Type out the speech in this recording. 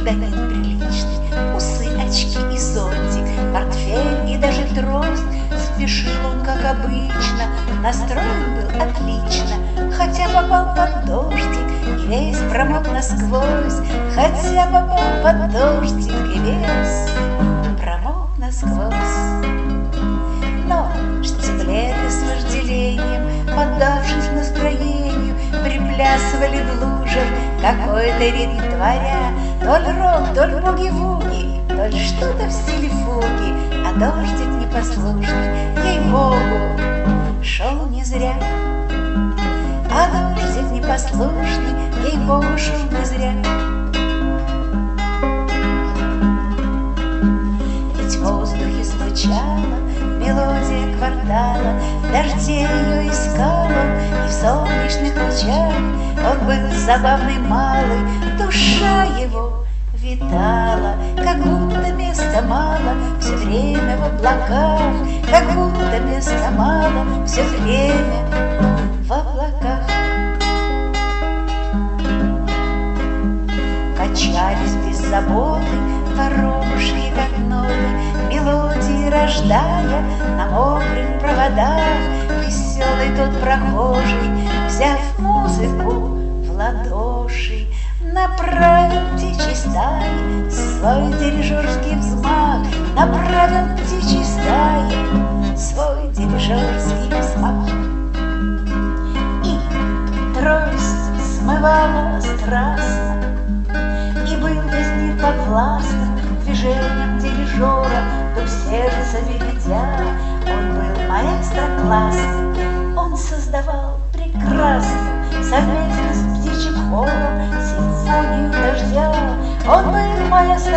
гражданин приличный, усы, очки и зонтик, портфель и даже трость. Спешил он, как обычно, настроен был отлично, хотя попал под дождик и весь промок насквозь, хотя попал под дождик и весь промок насквозь. Но штиблеты с вожделением, поддавшись настроению, приплясывали в лужах какой-то ритм творя, то ли рок, то ли буги-вуги, то ли что-то в стиле фуги, а дождик непослушный, ей-богу, шел не зря. А дождик непослушный, ей-богу, шел не зря. Ведь в воздухе звучала мелодия квартала, в дожде ее искал он, и в солнечных лучах он был забавный малый, душа его витала, как будто места мало, все время в облаках, как будто места мало, все время в облаках. Качались без заботы воробушки, как ноты, мелодии рождая на мокрых проводах. Веселый тот прохожий, взяв музыку в ладоши, направил птичьей стаи свой дирижерский взмах, направил птичьей стаи свой дирижерский взмах. И трость смывала страстно, и был весь мир подвластным движением дирижера, дух сердца ведя. Он был маэстро классный, он создавал прекрасную совместно с птичьим хором симфонию дождя. Он был маэстро